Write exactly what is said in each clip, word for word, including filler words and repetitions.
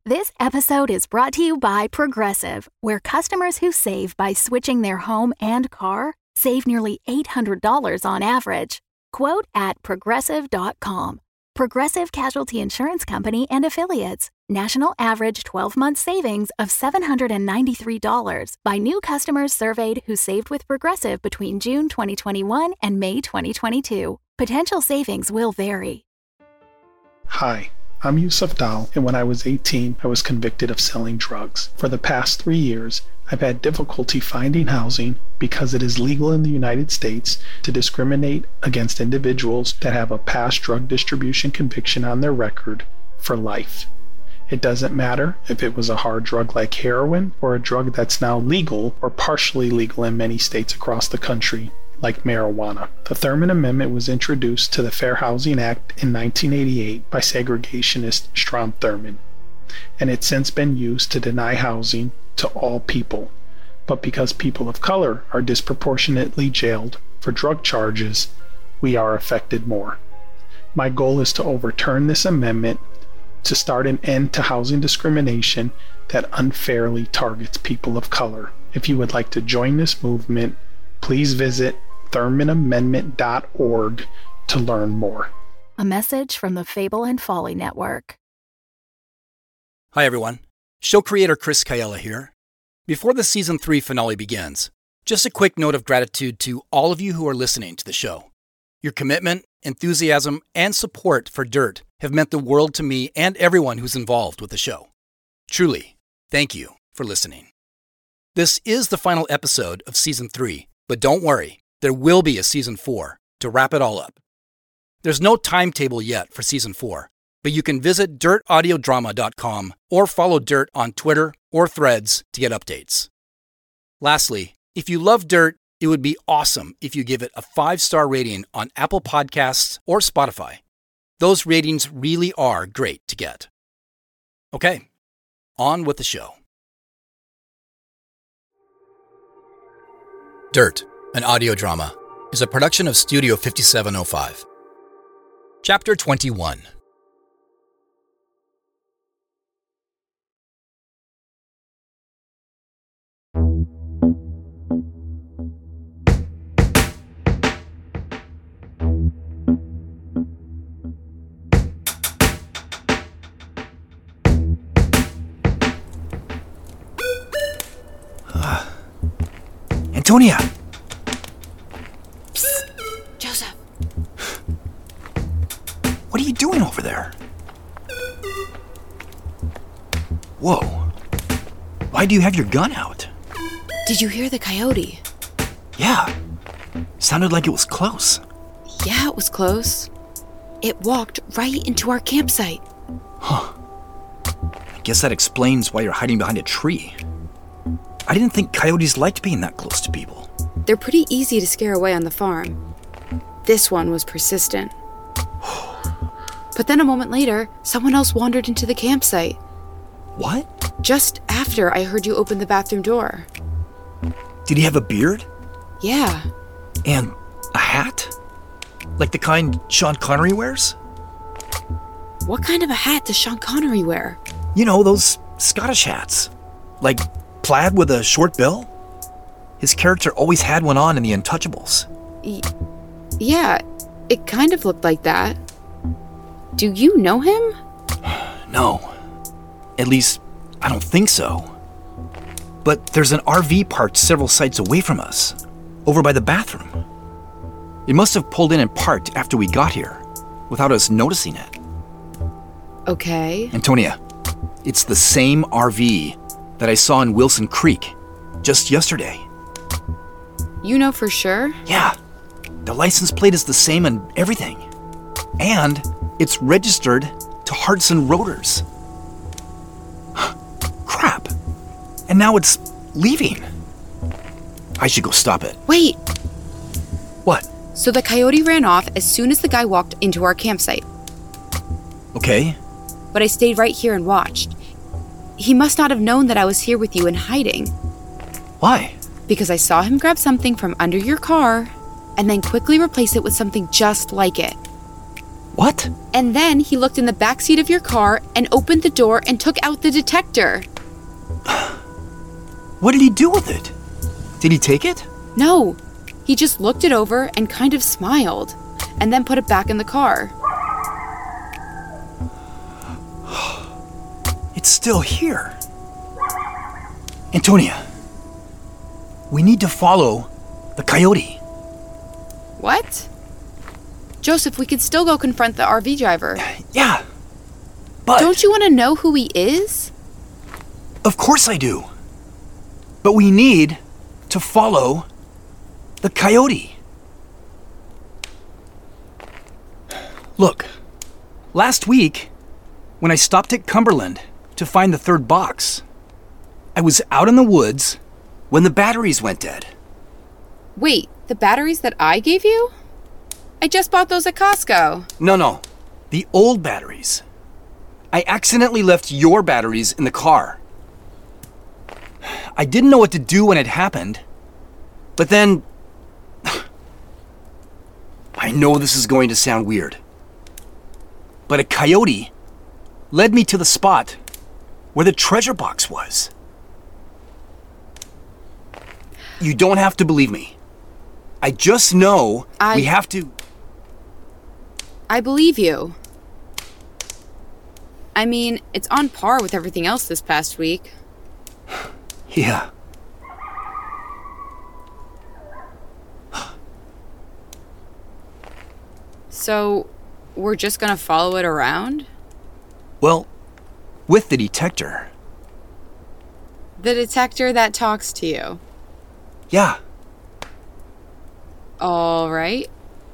This episode is brought to you by Progressive, where customers who save by switching their home and car save nearly eight hundred dollars on average. Quote at progressive dot com. Progressive Casualty Insurance Company and Affiliates. National average twelve-month savings of seven hundred ninety-three dollars by new customers surveyed who saved with Progressive between June twenty twenty-one and May twenty twenty-two. Potential savings will vary. Hi, I'm Yusuf Dal, and when I was eighteen, I was convicted of selling drugs. For the past three years, I've had difficulty finding housing because it is legal in the United States to discriminate against individuals that have a past drug distribution conviction on their record for life. It doesn't matter if it was a hard drug like heroin or a drug that's now legal or partially legal in many states across the country, like marijuana. The Thurmond Amendment was introduced to the Fair Housing Act in nineteen eighty-eight by segregationist Strom Thurmond, and it's since been used to deny housing to all people. But because people of color are disproportionately jailed for drug charges, we are affected more. My goal is to overturn this amendment to start an end to housing discrimination that unfairly targets people of color. If you would like to join this movement, please visit thurmond amendment dot org to learn more. A message from the Fable and Folly Network. Hi, everyone. Show creator Chris Kayella here. Before the season three finale begins, just a quick note of gratitude to all of you who are listening to the show. Your commitment, enthusiasm, and support for Dirt have meant the world to me and everyone who's involved with the show. Truly, thank you for listening. This is the final episode of season three, but don't worry, there will be a season four to wrap it all up. There's no timetable yet for season four, but you can visit dirt audio drama dot com or follow Dirt on Twitter or Threads to get updates. Lastly, if you love Dirt, it would be awesome if you give it a five-star rating on Apple Podcasts or Spotify. Those ratings really are great to get. Okay, on with the show. Dirt, an audio drama, is a production of Studio fifty-seven oh five. Chapter twenty-one. Antonia! Psst. Joseph. What are you doing over there? Whoa. Why do you have your gun out? Did you hear the coyote? Yeah. Sounded like it was close. Yeah, it was close. It walked right into our campsite. Huh. I guess that explains why you're hiding behind a tree. I didn't think coyotes liked being that close to people. They're pretty easy to scare away on the farm. This one was persistent. But then a moment later, someone else wandered into the campsite. What? Just after I heard you open the bathroom door. Did he have a beard? Yeah. And a hat? Like the kind Sean Connery wears? What kind of a hat does Sean Connery wear? You know, those Scottish hats. Like plaid with a short bill? His character always had one on in The Untouchables. Y- yeah, it kind of looked like that. Do you know him? No. At least, I don't think so. But there's an R V parked several sites away from us, over by the bathroom. It must have pulled in and parked after we got here, without us noticing it. Okay. Antonia, it's the same R V that I saw in Wilson Creek just yesterday. You know for sure? Yeah. The license plate is the same and everything. And it's registered to Hardson Rotors. Crap. And now it's leaving. I should go stop it. Wait. What? So the coyote ran off as soon as the guy walked into our campsite. Okay. But I stayed right here and watched. He must not have known that I was here with you and hiding. Why? Because I saw him grab something from under your car and then quickly replace it with something just like it. What? And then he looked in the backseat of your car and opened the door and took out the detector. What did he do with it? Did he take it? No, he just looked it over and kind of smiled, and then put it back in the car. It's still here. Antonia, we need to follow the coyote. What? Joseph, we could still go confront the R V driver. Yeah, but... Don't you want to know who he is? Of course I do. But we need to follow the coyote. Look, last week, when I stopped at Cumberland to find the third box, I was out in the woods when the batteries went dead. Wait, the batteries that I gave you? I just bought those at Costco. No, no, the old batteries. I accidentally left your batteries in the car. I didn't know what to do when it happened, but then... I know this is going to sound weird, but a coyote led me to the spot where the treasure box was. You don't have to believe me. I just know I... we have to... I believe you. I mean, it's on par with everything else this past week. Yeah. So, we're just gonna follow it around? Well, with the detector. The detector that talks to you. Yeah. All right.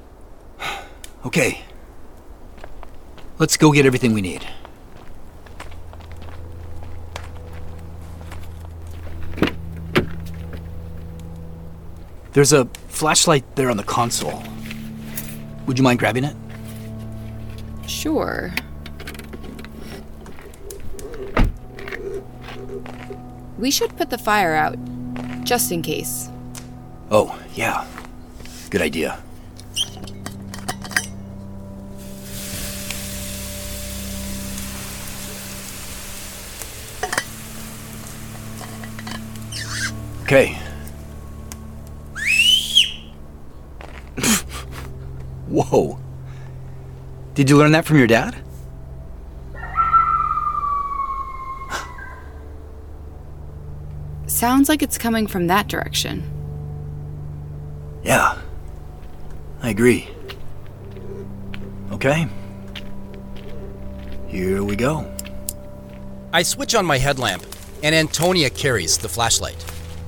Okay. Let's go get everything we need. There's a flashlight there on the console. Would you mind grabbing it? Sure. We should put the fire out, just in case. Oh, yeah. Good idea. Okay. Whoa. Did you learn that from your dad? Sounds like it's coming from that direction. Yeah. I agree. Okay. Here we go. I switch on my headlamp, and Antonia carries the flashlight.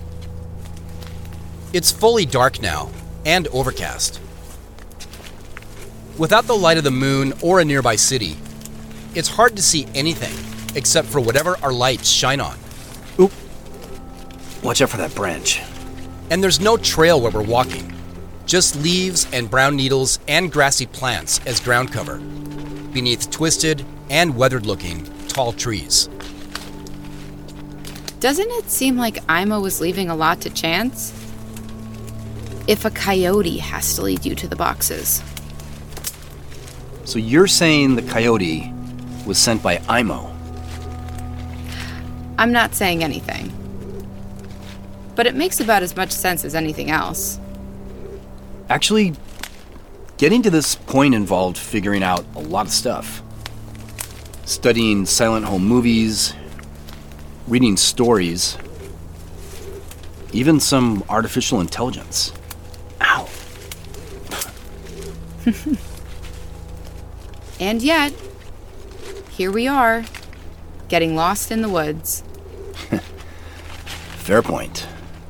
It's fully dark now, and overcast. Without the light of the moon or a nearby city, it's hard to see anything except for whatever our lights shine on. Oop. Watch out for that branch. And there's no trail where we're walking, just leaves and brown needles and grassy plants as ground cover, beneath twisted and weathered-looking tall trees. Doesn't it seem like Ima was leaving a lot to chance? If a coyote has to lead you to the boxes. So you're saying the coyote was sent by Imo? I'm not saying anything. But it makes about as much sense as anything else. Actually, getting to this point involved figuring out a lot of stuff. Studying silent home movies, reading stories, even some artificial intelligence. Ow. And yet, here we are, getting lost in the woods. Fair point.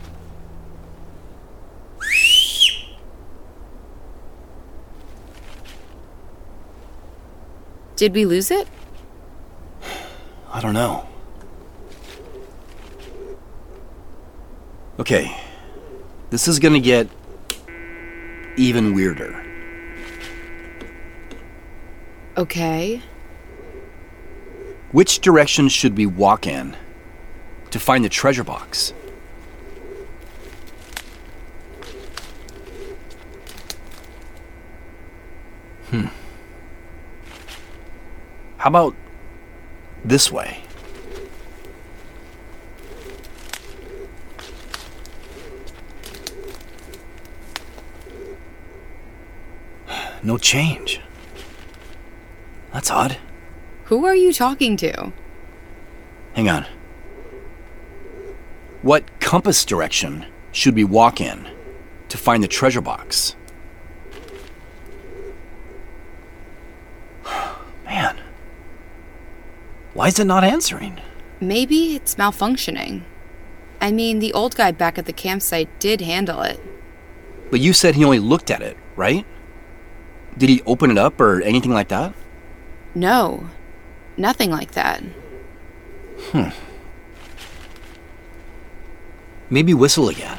Did we lose it? I don't know. Okay, this is gonna get even weirder. Okay. Which direction should we walk in to find the treasure box? Hmm. How about this way? No change. That's odd. Who are you talking to? Hang on. What compass direction should we walk in to find the treasure box? Man. Why is it not answering? Maybe it's malfunctioning. I mean, the old guy back at the campsite did handle it. But you said he only looked at it, right? Did he open it up or anything like that? No, nothing like that. Hmm. Maybe whistle again.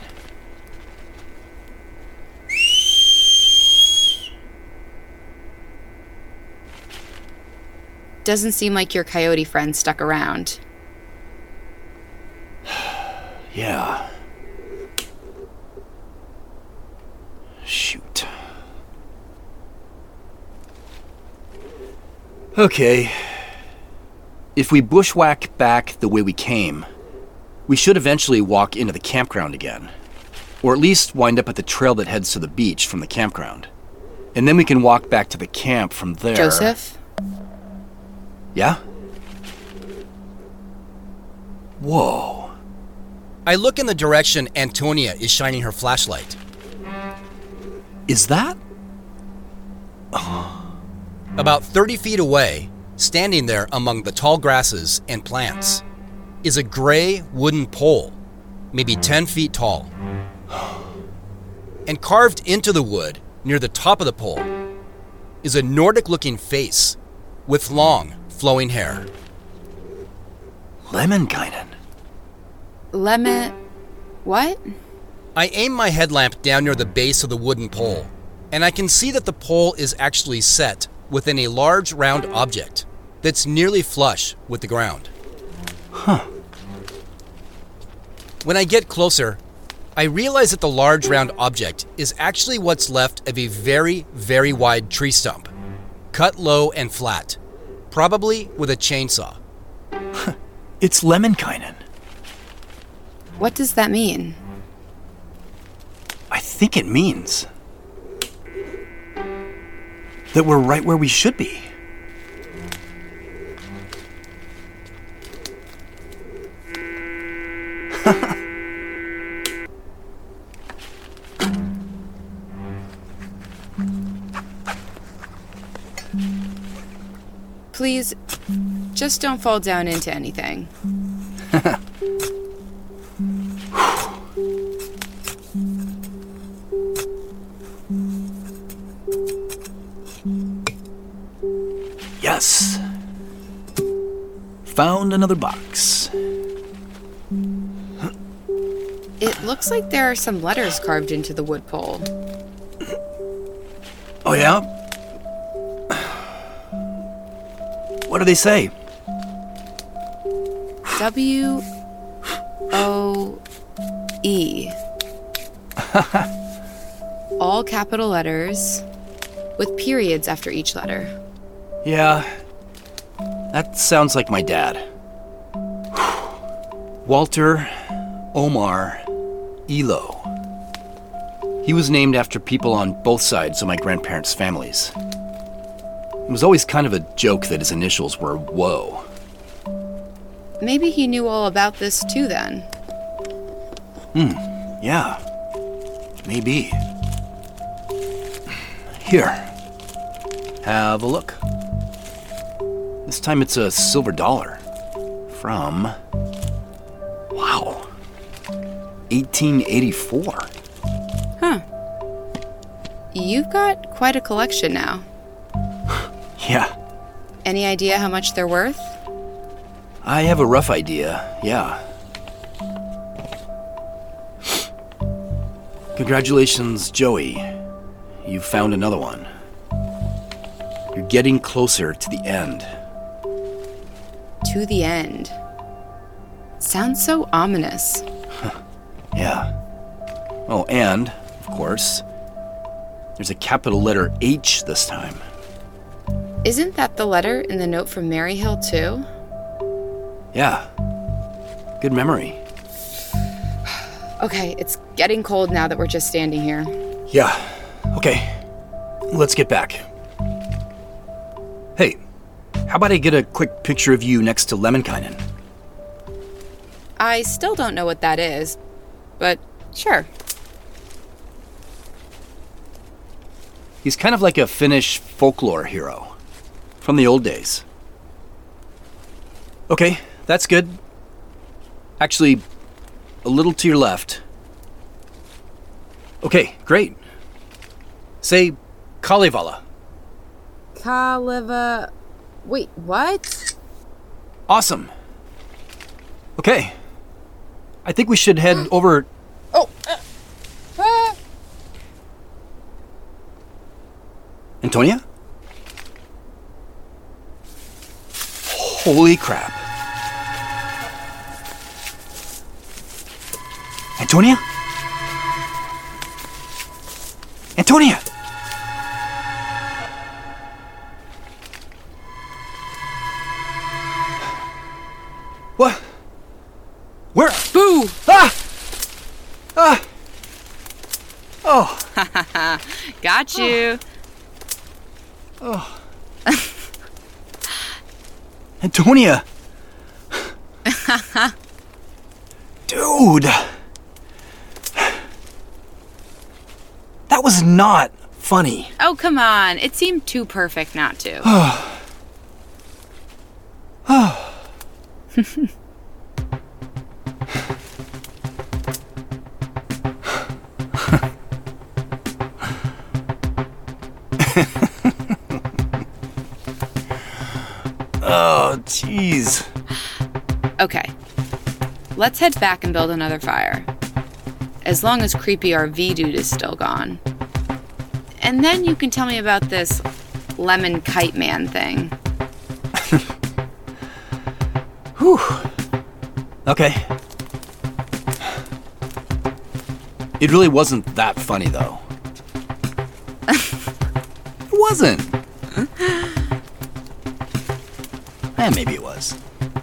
Doesn't seem like your coyote friend stuck around. Yeah. Shoot. Okay. If we bushwhack back the way we came, we should eventually walk into the campground again. Or at least wind up at the trail that heads to the beach from the campground. And then we can walk back to the camp from there. Joseph? Yeah? Whoa. I look in the direction Antonia is shining her flashlight. Is that? About thirty feet away, standing there among the tall grasses and plants, is a gray wooden pole, maybe ten feet tall. And carved into the wood, near the top of the pole, is a Nordic-looking face with long, flowing hair. Lemminkainen. Lemon... what? I aim my headlamp down near the base of the wooden pole, and I can see that the pole is actually set within a large round object that's nearly flush with the ground. Huh. When I get closer, I realize that the large round object is actually what's left of a very, very wide tree stump, cut low and flat, probably with a chainsaw. It's Lemminkainen. What does that mean? I think it means that we're right where we should be. Please, just don't fall down into anything. Yes. Found another box. It looks like there are some letters carved into the wood pole. Oh, yeah? What do they say? W O E. All capital letters, with periods after each letter. Yeah, that sounds like my dad. Walter Omar Elo. He was named after people on both sides of my grandparents' families. It was always kind of a joke that his initials were Woe. Maybe he knew all about this too then. Hmm, yeah. Maybe. Here. Have a look. This time it's a silver dollar. From... wow. eighteen eighty-four. Huh. You've got quite a collection now. Yeah. Any idea how much they're worth? I have a rough idea, yeah. Congratulations, Joey. You found another one. You're getting closer to the end. To the end. Sounds so ominous. Yeah. Oh, and, of course, there's a capital letter H this time. Isn't that the letter in the note from Maryhill, too? Yeah. Good memory. Okay, it's getting cold now that we're just standing here. Yeah. Okay. Let's get back. Hey, how about I get a quick picture of you next to Lemminkainen? I still don't know what that is, but sure. He's kind of like a Finnish folklore hero from the old days. Okay, that's good. Actually, a little to your left. Okay, great. Say Kalevala. Kalevala... Wait, what? Awesome. Okay. I think we should head over... Oh! Uh, uh. Antonia? Holy crap. Antonia? Antonia! What? Where? Boo! Ah! Ah! Oh. Got you. Oh. Antonia! Dude! That was not funny. Oh, come on. It seemed too perfect not to. Oh, jeez. Okay. Let's head back and build another fire. As long as creepy R V dude is still gone. And then you can tell me about this lemon kite man thing. Whew. Okay. It really wasn't that funny, though. It wasn't. Eh, maybe it was.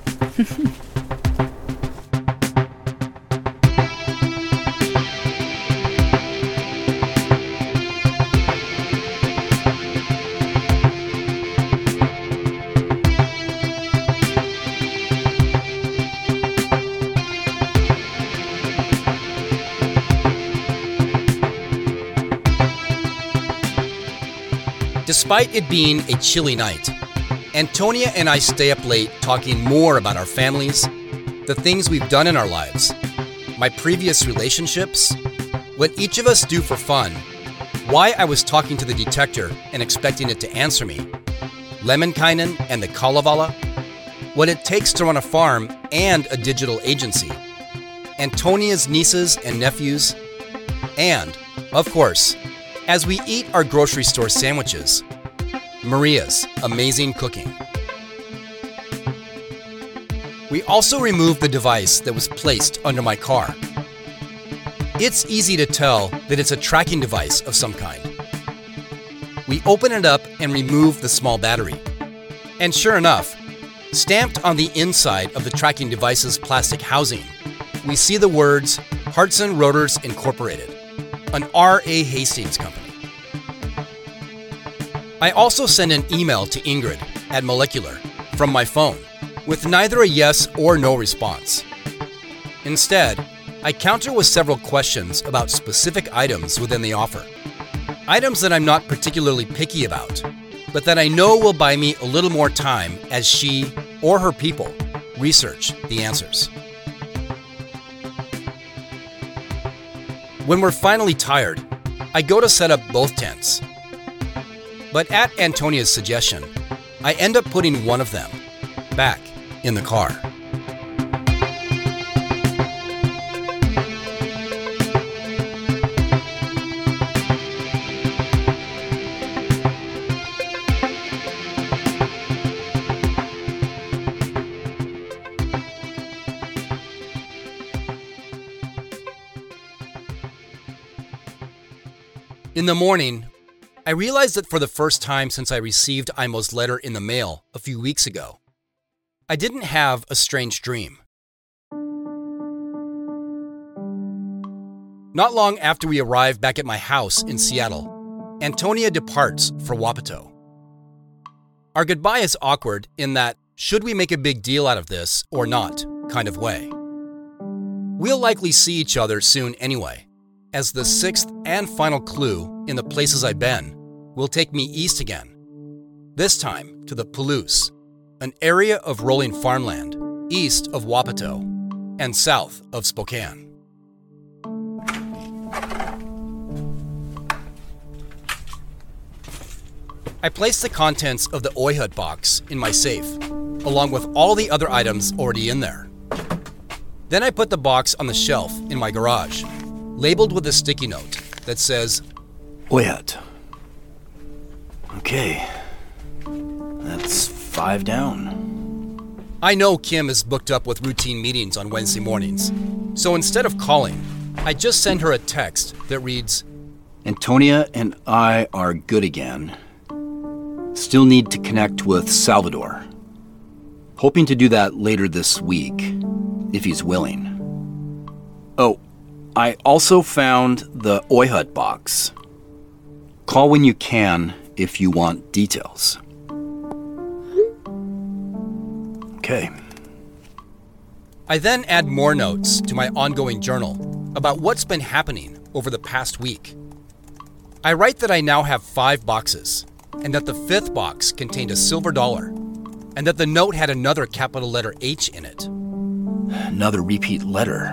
Despite it being a chilly night, Antonia and I stay up late talking more about our families, the things we've done in our lives, my previous relationships, what each of us do for fun, why I was talking to the detector and expecting it to answer me, Lemminkainen and the Kalevala, what it takes to run a farm and a digital agency, Antonia's nieces and nephews, and, of course, as we eat our grocery store sandwiches, Maria's amazing cooking. We also removed the device that was placed under my car. It's easy to tell that it's a tracking device of some kind. We open it up and remove the small battery. And sure enough, stamped on the inside of the tracking device's plastic housing, we see the words Hartson Rotors Incorporated, an R A Hastings company. I also sent an email to Ingrid at Molecular from my phone with neither a yes or no response. Instead, I counter with several questions about specific items within the offer. Items that I'm not particularly picky about, but that I know will buy me a little more time as she or her people research the answers. When we're finally tired, I go to set up both tents. But at Antonia's suggestion, I end up putting one of them back in the car. In the morning, I realized that for the first time since I received Aimo's letter in the mail a few weeks ago, I didn't have a strange dream. Not long after we arrive back at my house in Seattle, Antonia departs for Wapato. Our goodbye is awkward in that should we make a big deal out of this or not kind of way. We'll likely see each other soon anyway, as the sixth and final clue in the places I've been will take me east again, this time to the Palouse, an area of rolling farmland east of Wapato and south of Spokane. I placed the contents of the Oyhut box in my safe, along with all the other items already in there. Then I put the box on the shelf in my garage, labeled with a sticky note that says, Oyhut. Okay, that's five down. I know Kim is booked up with routine meetings on Wednesday mornings, so instead of calling, I just send her a text that reads, Antonia and I are good again. Still need to connect with Salvador. Hoping to do that later this week, if he's willing. Oh, I also found the Oyhut box. Call when you can if you want details. Okay. I then add more notes to my ongoing journal about what's been happening over the past week. I write that I now have five boxes, and that the fifth box contained a silver dollar, and that the note had another capital letter H in it. Another repeat letter.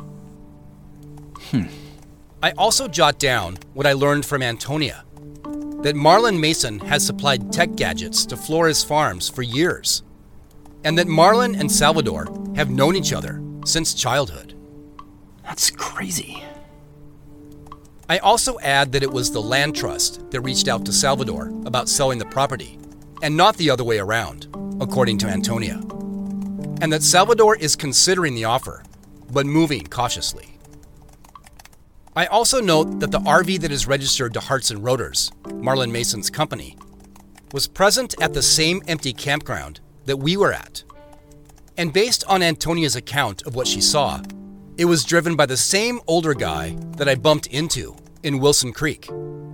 Hmm. I also jot down what I learned from Antonia, that Marlon Mason has supplied tech gadgets to Flores Farms for years, and that Marlon and Salvador have known each other since childhood. That's crazy. I also add that it was the land trust that reached out to Salvador about selling the property, and not the other way around, according to Antonia. And that Salvador is considering the offer, but moving cautiously. I also note that the R V that is registered to Hearts and Rotors, Marlon Mason's company, was present at the same empty campground that we were at. And based on Antonia's account of what she saw, it was driven by the same older guy that I bumped into in Wilson Creek.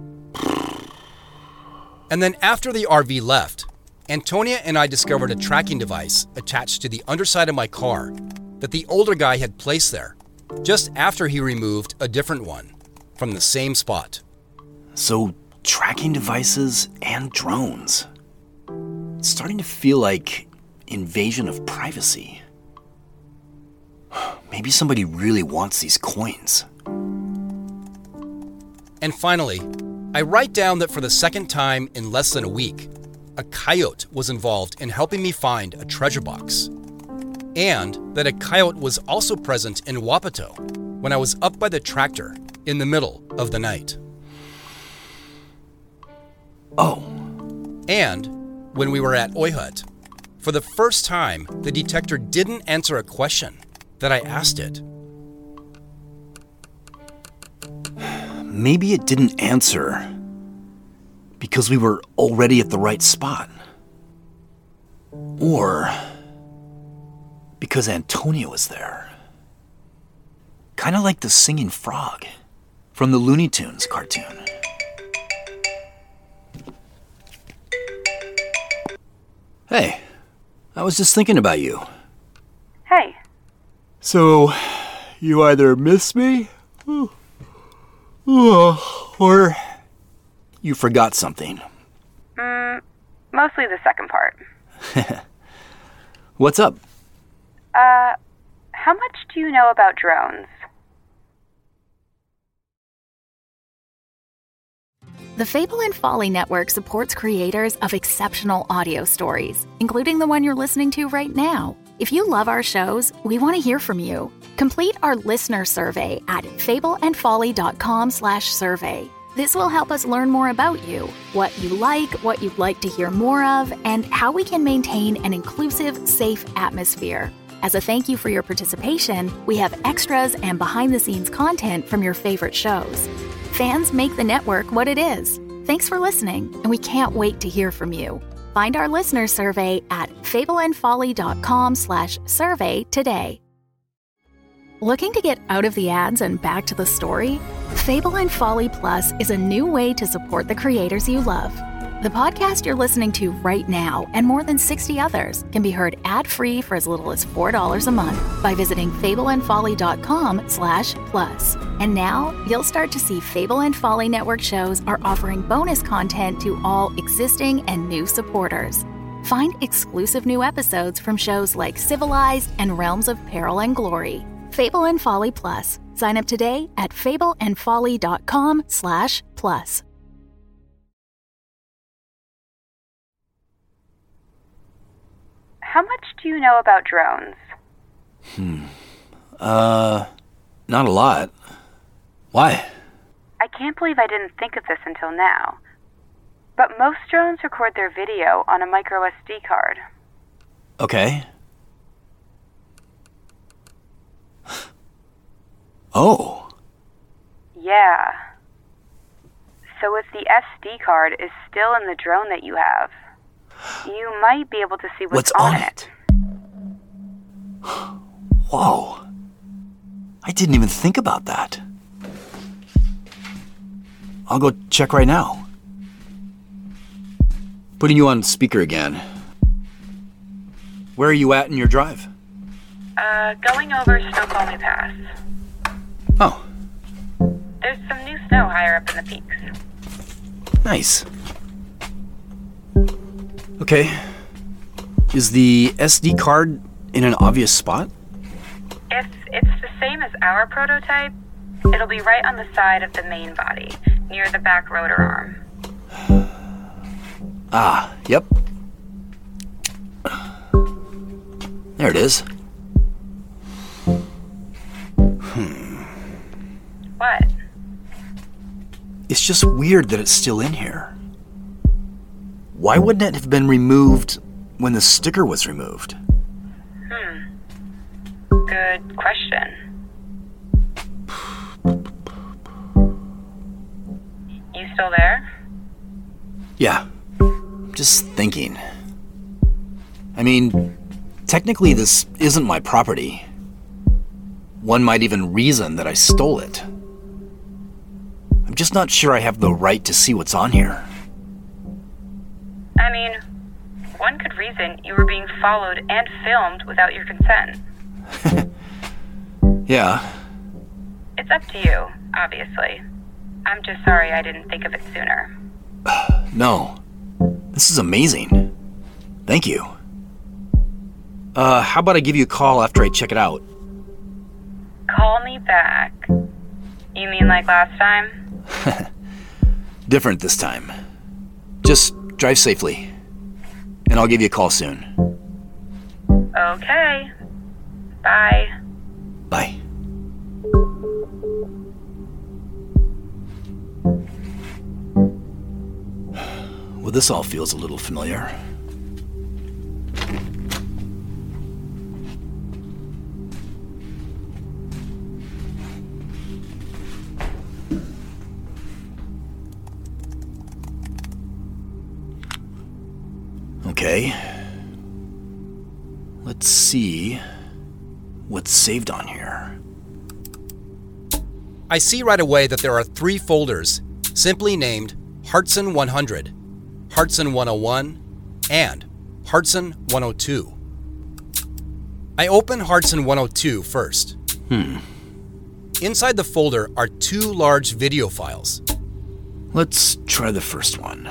And then after the R V left, Antonia and I discovered a tracking device attached to the underside of my car that the older guy had placed there just after he removed a different one from the same spot. So, tracking devices and drones. It's starting to feel like invasion of privacy. Maybe somebody really wants these coins. And finally, I write down that for the second time in less than a week, a coyote was involved in helping me find a treasure box. And that a coyote was also present in Wapato when I was up by the tractor in the middle of the night. Oh. And when we were at Oyhut, for the first time, the detector didn't answer a question that I asked it. Maybe it didn't answer because we were already at the right spot. Or because Antonia was there. Kind of like the singing frog from the Looney Tunes cartoon. Hey, I was just thinking about you. Hey. So, you either miss me, or you forgot something. Mm, mostly the second part. What's up? Uh, how much do you know about drones? The Fable and Folly Network supports creators of exceptional audio stories, including the one you're listening to right now. If you love our shows, we want to hear from you. Complete our listener survey at fableandfolly.com slash survey. This will help us learn more about you, what you like, what you'd like to hear more of, and how we can maintain an inclusive, safe atmosphere. As a thank you for your participation, we have extras and behind-the-scenes content from your favorite shows. Fans make the network what it is. Thanks for listening, and we can't wait to hear from you. Find our listener survey at fableandfolly.com slash survey today. Looking to get out of the ads and back to the story? Fable and Folly Plus is a new way to support the creators you love. The podcast you're listening to right now and more than sixty others can be heard ad-free for as little as four dollars a month by visiting fableandfolly.com slash plus. And now you'll start to see Fable and Folly Network shows are offering bonus content to all existing and new supporters. Find exclusive new episodes from shows like Civilized and Realms of Peril and Glory. Fable and Folly Plus. Sign up today at fableandfolly.com slash plus. How much do you know about drones? Hmm. Uh, not a lot. Why? I can't believe I didn't think of this until now. But most drones record their video on a micro S D card. Okay. Oh. Yeah. So if the S D card is still in the drone that you have, you might be able to see what's, what's on, on it. it. Whoa. I didn't even think about that. I'll go check right now. Putting you on speaker again. Where are you at in your drive? Uh, going over Snoqualmie Pass. Oh. There's some new snow higher up in the peaks. Nice. Okay. Is the S D card in an obvious spot? If it's the same as our prototype, it'll be right on the side of the main body, near the back rotor arm. Ah, yep. There it is. Hmm. What? It's just weird that it's still in here. Why wouldn't it have been removed when the sticker was removed? Hmm. Good question. You still there? Yeah. Just thinking. I mean, technically this isn't my property. One might even reason that I stole it. I'm just not sure I have the right to see what's on here. I mean, one could reason you were being followed and filmed without your consent. Yeah. It's up to you, obviously. I'm just sorry I didn't think of it sooner. No. This is amazing. Thank you. Uh, how about I give you a call after I check it out? Call me back. You mean like last time? Different this time. Just drive safely. And I'll give you a call soon. Okay. Bye. Bye. Well, this all feels a little familiar. Okay. Let's see what's saved on here. I see right away that there are three folders simply named Hartson one hundred, Hartson one oh one, and Hartson one oh two. I open Hartson one oh two first. Hmm. Inside the folder are two large video files. Let's try the first one.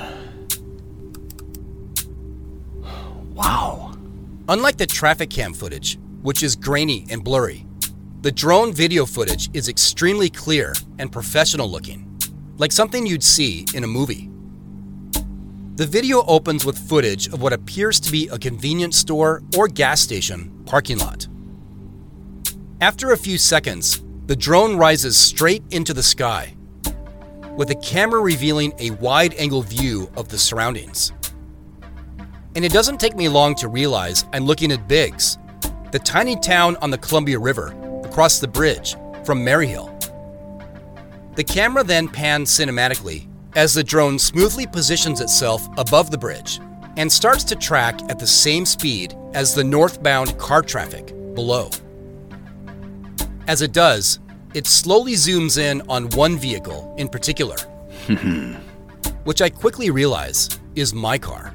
Wow. Unlike the traffic cam footage, which is grainy and blurry, the drone video footage is extremely clear and professional looking, like something you'd see in a movie. The video opens with footage of what appears to be a convenience store or gas station parking lot. After a few seconds, the drone rises straight into the sky, with the camera revealing a wide-angle view of the surroundings. And it doesn't take me long to realize I'm looking at Biggs, the tiny town on the Columbia River across the bridge from Maryhill. The camera then pans cinematically as the drone smoothly positions itself above the bridge and starts to track at the same speed as the northbound car traffic below. As it does, it slowly zooms in on one vehicle in particular, which I quickly realize is my car.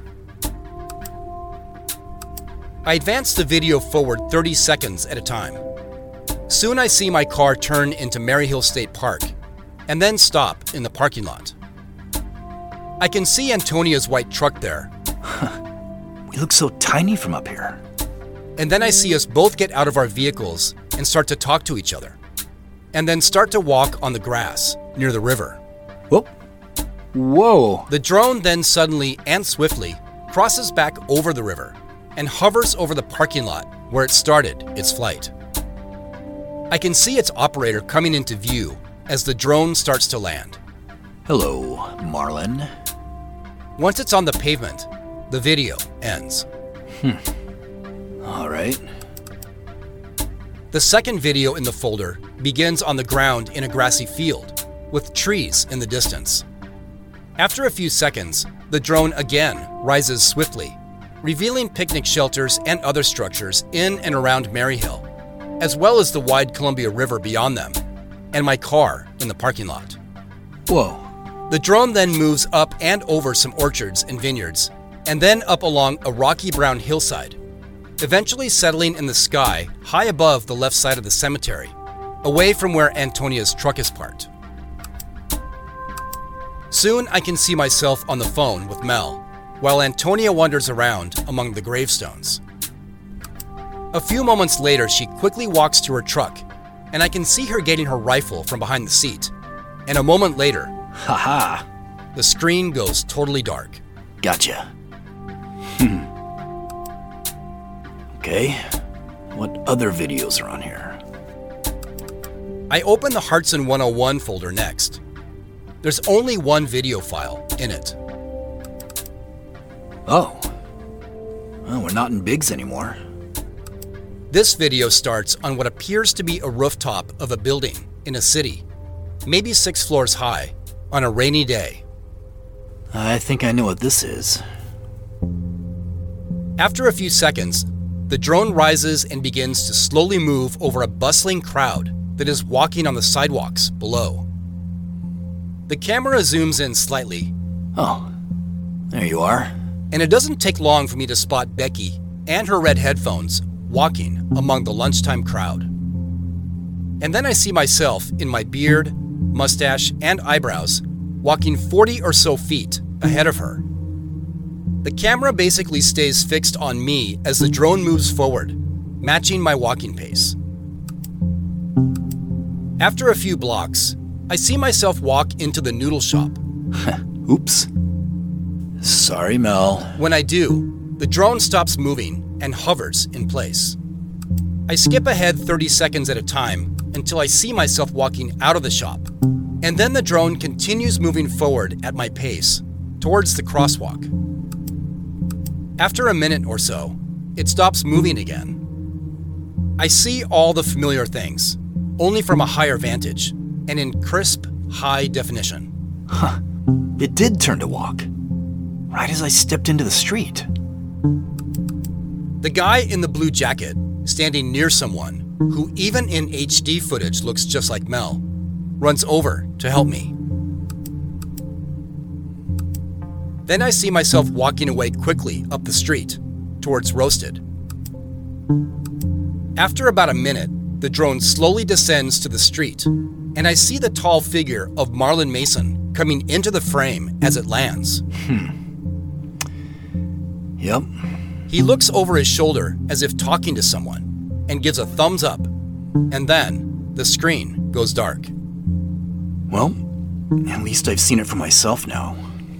I advance the video forward thirty seconds at a time. Soon I see my car turn into Maryhill State Park and then stop in the parking lot. I can see Antonia's white truck there. We look so tiny from up here. And then I see us both get out of our vehicles and start to talk to each other, and then start to walk on the grass near the river. Whoop. Whoa. The drone then suddenly and swiftly crosses back over the river and hovers over the parking lot where it started its flight. I can see its operator coming into view as the drone starts to land. Hello, Marlin. Once it's on the pavement, the video ends. Hmm. All right. The second video in the folder begins on the ground in a grassy field, with trees in the distance. After a few seconds, the drone again rises swiftly, revealing picnic shelters and other structures in and around Maryhill, as well as the wide Columbia River beyond them, and my car in the parking lot. Whoa. The drone then moves up and over some orchards and vineyards, and then up along a rocky brown hillside, eventually settling in the sky high above the left side of the cemetery, away from where Antonia's truck is parked. Soon I can see myself on the phone with Mel, while Antonia wanders around among the gravestones. A few moments later, she quickly walks to her truck, and I can see her getting her rifle from behind the seat. And a moment later, haha, the screen goes totally dark. Gotcha. Hmm. Okay, what other videos are on here? I open the Hartson one oh one folder next. There's only one video file in it. Oh. Well, we're not in Biggs anymore. This video starts on what appears to be a rooftop of a building in a city, maybe six floors high, on a rainy day. I think I know what this is. After a few seconds, the drone rises and begins to slowly move over a bustling crowd that is walking on the sidewalks below. The camera zooms in slightly. Oh, there you are. And it doesn't take long for me to spot Becky and her red headphones walking among the lunchtime crowd. And then I see myself in my beard, mustache, and eyebrows walking forty or so feet ahead of her. The camera basically stays fixed on me as the drone moves forward, matching my walking pace. After a few blocks, I see myself walk into the noodle shop. Oops. Sorry, Mel. When I do, the drone stops moving and hovers in place. I skip ahead thirty seconds at a time until I see myself walking out of the shop, and then the drone continues moving forward at my pace towards the crosswalk. After a minute or so, it stops moving again. I see all the familiar things, only from a higher vantage and in crisp, high definition. Huh. It did turn to walk, right as I stepped into the street. The guy in the blue jacket, standing near someone who even in H D footage looks just like Mel, runs over to help me. Then I see myself walking away quickly up the street, towards Roasted. After about a minute, the drone slowly descends to the street, and I see the tall figure of Marlon Mason coming into the frame as it lands. Hmm. Yep. He looks over his shoulder as if talking to someone, and gives a thumbs up, and then the screen goes dark. Well, at least I've seen it for myself now.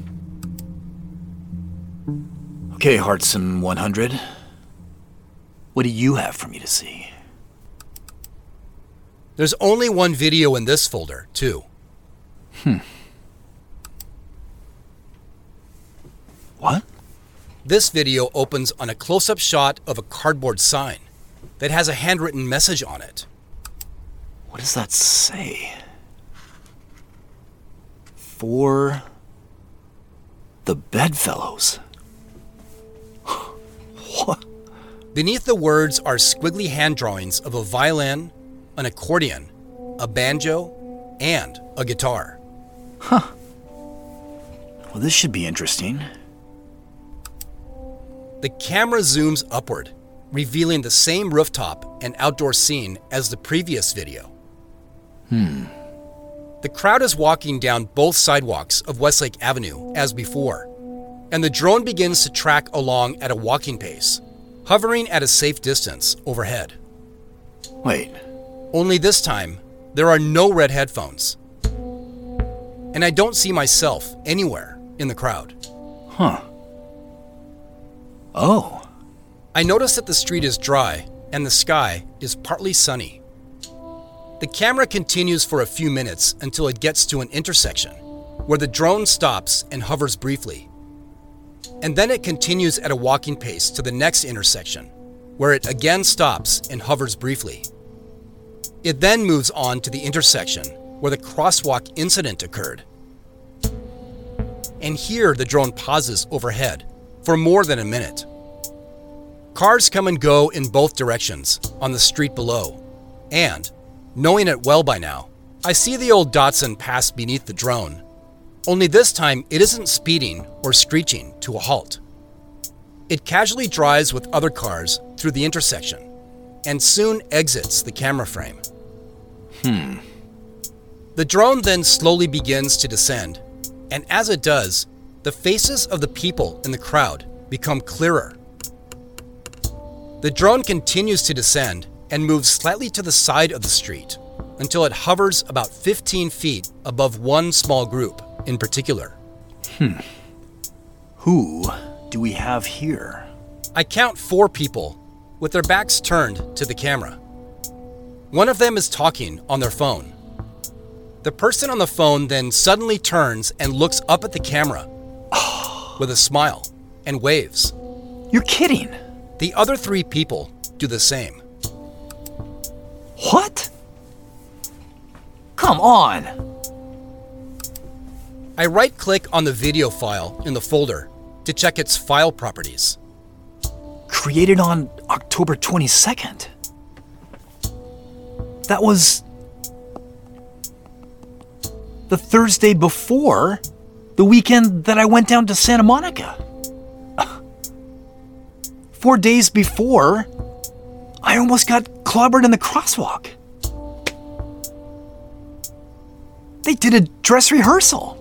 Okay, Hartson one hundred. What do you have for me to see? There's only one video in this folder, too. Hmm. What? This video opens on a close-up shot of a cardboard sign that has a handwritten message on it. What does that say? For the Bedfellows. What? Beneath the words are squiggly hand drawings of a violin, an accordion, a banjo, and a guitar. Huh. Well, this should be interesting. The camera zooms upward, revealing the same rooftop and outdoor scene as the previous video. Hmm. The crowd is walking down both sidewalks of Westlake Avenue as before, and the drone begins to track along at a walking pace, hovering at a safe distance overhead. Wait. Only this time, there are no red headphones. And I don't see myself anywhere in the crowd. Huh. Oh. I notice that the street is dry and the sky is partly sunny. The camera continues for a few minutes until it gets to an intersection, where the drone stops and hovers briefly. And then it continues at a walking pace to the next intersection, where it again stops and hovers briefly. It then moves on to the intersection where the crosswalk incident occurred. And here the drone pauses overhead for more than a minute. Cars come and go in both directions on the street below, and, knowing it well by now, I see the old Datsun pass beneath the drone. Only this time it isn't speeding or screeching to a halt. It casually drives with other cars through the intersection and soon exits the camera frame. Hmm. The drone then slowly begins to descend, and as it does, the faces of the people in the crowd become clearer. The drone continues to descend and moves slightly to the side of the street until it hovers about fifteen feet above one small group in particular. Hmm. Who do we have here? I count four people with their backs turned to the camera. One of them is talking on their phone. The person on the phone then suddenly turns and looks up at the camera with a smile and waves. You're kidding. The other three people do the same. What? Come on. I right-click on the video file in the folder to check its file properties. Created on October twenty-second. That was the Thursday before the weekend that I went down to Santa Monica. Four days before, I almost got clobbered in the crosswalk. They did a dress rehearsal.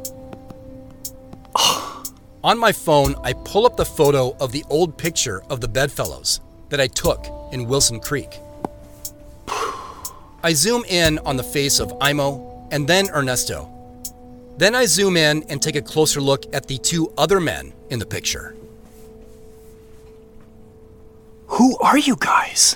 On my phone, I pull up the photo of the old picture of the Bedfellows that I took in Wilson Creek. I zoom in on the face of Imo and then Ernesto. Then I zoom in and take a closer look at the two other men in the picture. Who are you guys?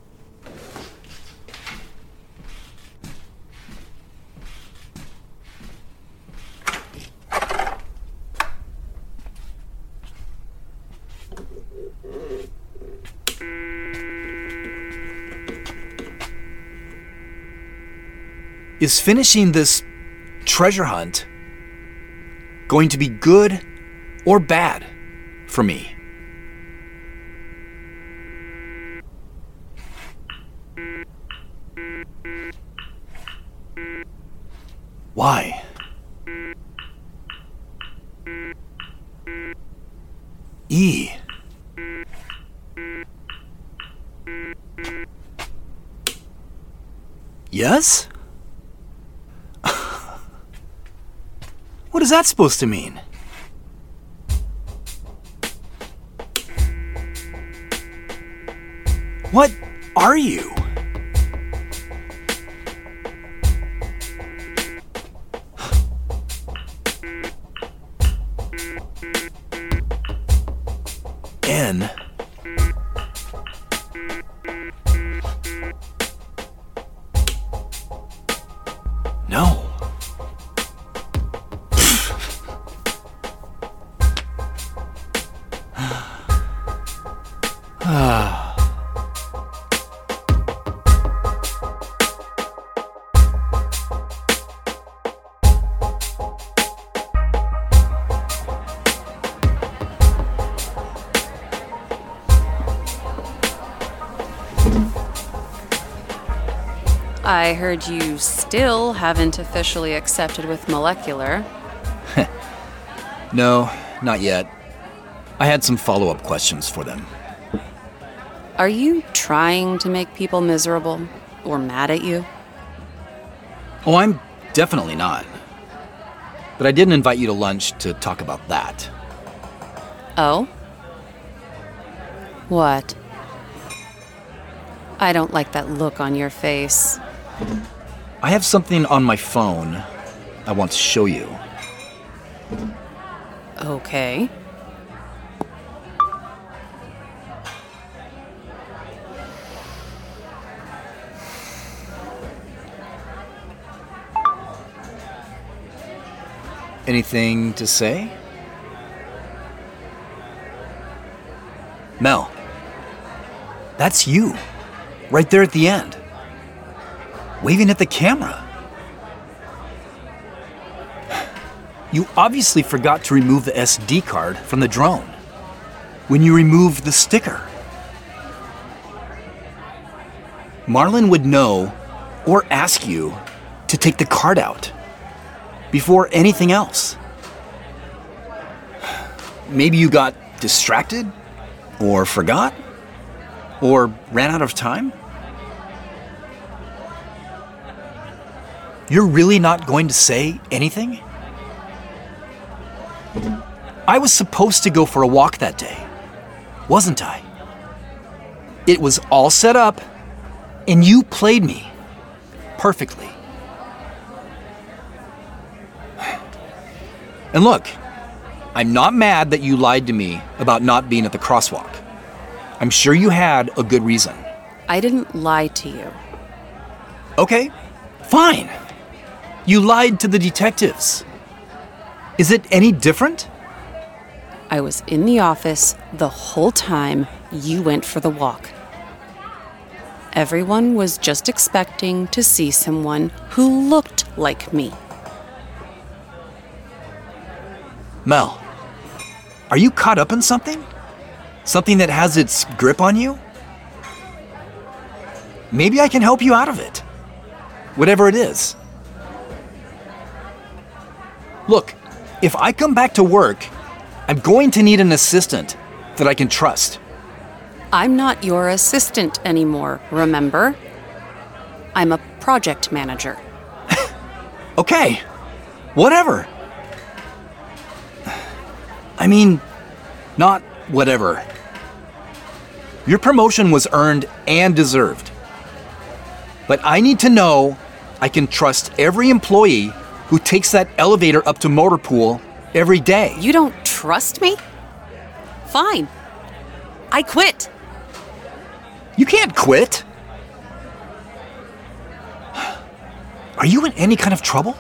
Is finishing this treasure hunt going to be good or bad for me? Why? E. Yes? What is that supposed to mean? What are you? N. No. Ah. I heard you still haven't officially accepted with Molecular. No, not yet. I had some follow-up questions for them. Are you trying to make people miserable or mad at you? Oh, I'm definitely not. But I didn't invite you to lunch to talk about that. Oh? What? I don't like that look on your face. I have something on my phone I want to show you. Okay. Anything to say? Mel, that's you, right there at the end, waving at the camera. You obviously forgot to remove the S D card from the drone when you removed the sticker. Marlin would know or ask you to take the card out before anything else. Maybe you got distracted, or forgot, or ran out of time. You're really not going to say anything? I was supposed to go for a walk that day, wasn't I? It was all set up, and you played me perfectly. And look, I'm not mad that you lied to me about not being at the crosswalk. I'm sure you had a good reason. I didn't lie to you. Okay, fine. You lied to the detectives. Is it any different? I was in the office the whole time you went for the walk. Everyone was just expecting to see someone who looked like me. Mel, are you caught up in something? Something that has its grip on you? Maybe I can help you out of it. Whatever it is. Look, if I come back to work, I'm going to need an assistant that I can trust. I'm not your assistant anymore, remember? I'm a project manager. Okay, whatever. I mean, not whatever. Your promotion was earned and deserved. But I need to know I can trust every employee who takes that elevator up to Motor Pool every day. You don't trust me? Fine. I quit. You can't quit. Are you in any kind of trouble?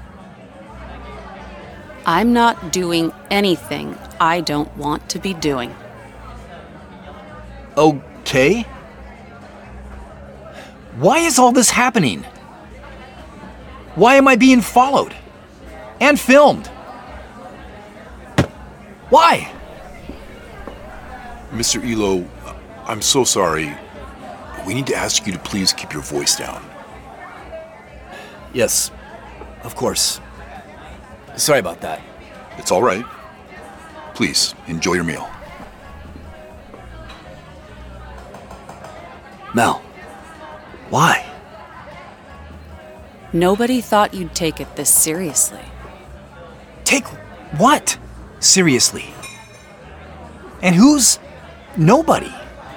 I'm not doing anything I don't want to be doing. Okay. Why is all this happening? Why am I being followed? And filmed? Why? Mister Elo, I'm so sorry. We need to ask you to please keep your voice down. Yes, of course. Sorry about that. It's all right. Please, enjoy your meal. Mel, why? Nobody thought you'd take it this seriously. Take what seriously? And who's nobody?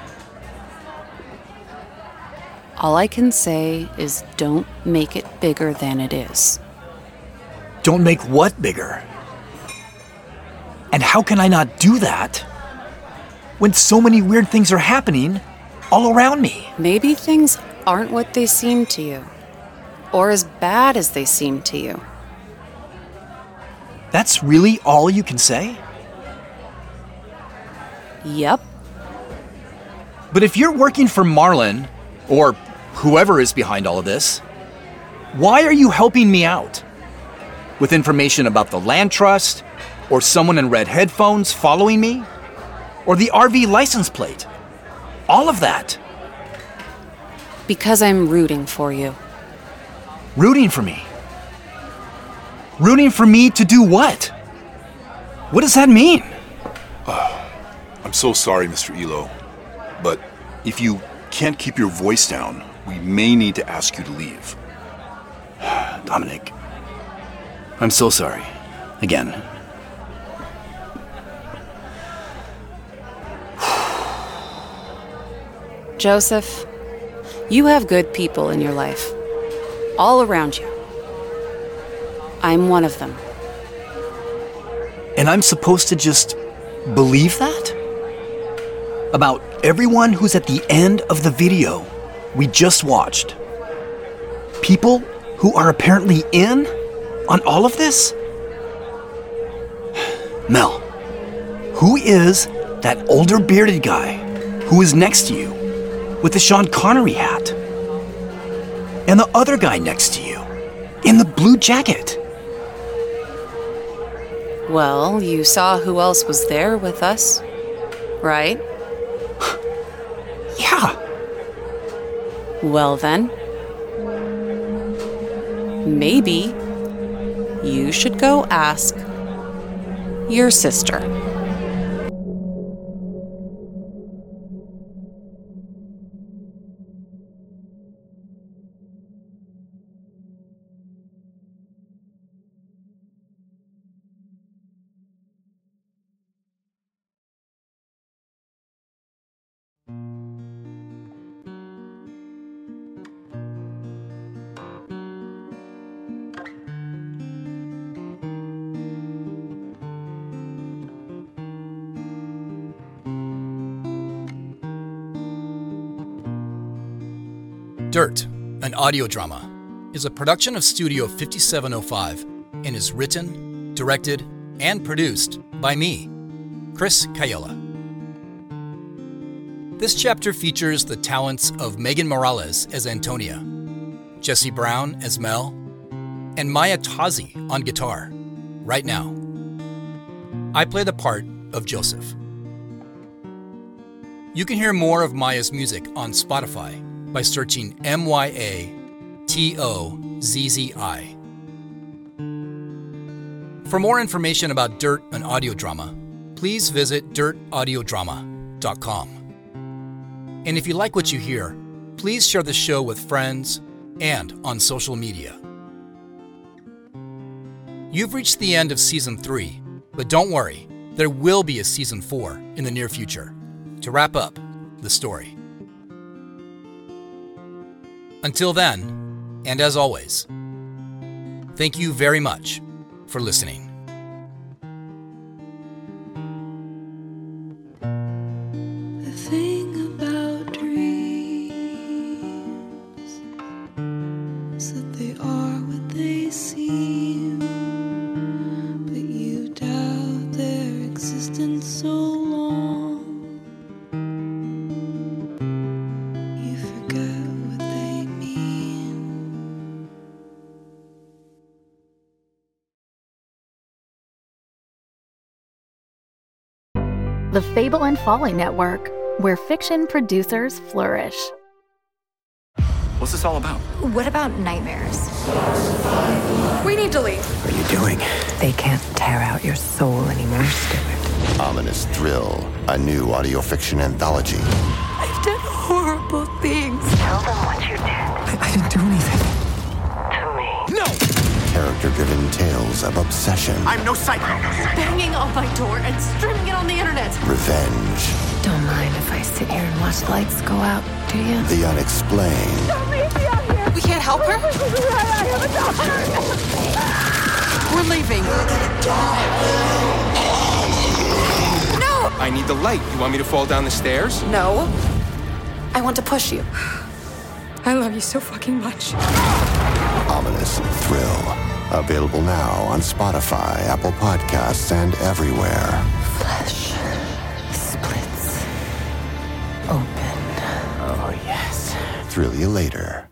All I can say is don't make it bigger than it is. Don't make what bigger? And how can I not do that when so many weird things are happening all around me? Maybe things aren't what they seem to you, or as bad as they seem to you. That's really all you can say? Yep. But if you're working for Marlin, or whoever is behind all of this, why are you helping me out? With information about the land trust, or someone in red headphones following me, or the R V license plate? All of that. Because I'm rooting for you. Rooting for me. Rooting for me to do what? What does that mean? Uh, I'm so sorry, Mister Elo, but if you can't keep your voice down, we may need to ask you to leave. Dominic, I'm so sorry. Again. Joseph, you have good people in your life. All around you. I'm one of them. And I'm supposed to just believe that? About everyone who's at the end of the video we just watched. People who are apparently in on all of this? Mel, who is that older bearded guy who is next to you with the Sean Connery hat? And the other guy next to you in the blue jacket? Well, you saw who else was there with us, right? Yeah. Well then, maybe you should go ask your sister. Dirt, an audio drama, is a production of Studio fifty-seven oh five and is written, directed, and produced by me, Chris Cayola. This chapter features the talents of Megan Morales as Antonia, Jesse Brown as Mel, and Maya Tazi on guitar, right now. I play the part of Joseph. You can hear more of Maya's music on Spotify by searching M Y A T O Z Z I. For more information about Dirt, an audio drama, please visit dirt audio drama dot com. And if you like what you hear, please share the show with friends and on social media. You've reached the end of Season three, but don't worry, there will be a Season four in the near future to wrap up the story. Until then, and as always, thank you very much for listening. The thing about dreams is that they are what they seem, but you doubt their existence so long, you forget. The Fable and Folly Network, where fiction producers flourish. What's this all about? What about nightmares? We need to leave. What are you doing? They can't tear out your soul anymore, Stuart. Ominous Thrill, a new audio fiction anthology. I've done horrible things. Tell them what you did. I, I didn't do anything. To me. No! Character-driven tales of obsession. I'm no psycho. Banging on my door and streaming it on the internet. Revenge. Don't mind if I sit here and watch the lights go out, do you? The unexplained. Don't leave me out here. We can't help her? I have a daughter. We're leaving. No! I need the light. You want me to fall down the stairs? No. I want to push you. I love you so fucking much. Ominous Thrill. Available now on Spotify, Apple Podcasts, and everywhere. Flesh splits open. Oh, yes. Thrill you later.